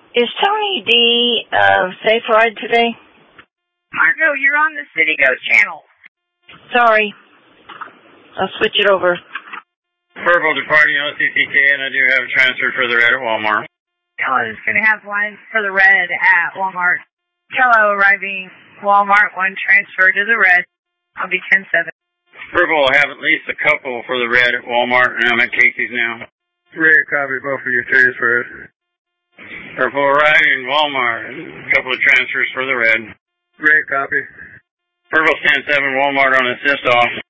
Is Tony D Safe Ride today? Margo, you're on the City Go channel. Sorry. I'll switch it over. Purple departing OCCK, and I do have a transfer for the red at Walmart. Yellow is going to have one for the red at Walmart. Yellow arriving Walmart, one transfer to the red. I'll be 10-7. Purple will have at least a couple for the red at Walmart, and I'm at Casey's now. Red, copy both of your transfers. Purple arriving Walmart, a couple of transfers for the red. Red, copy. Purple 10-7 Walmart on assist off.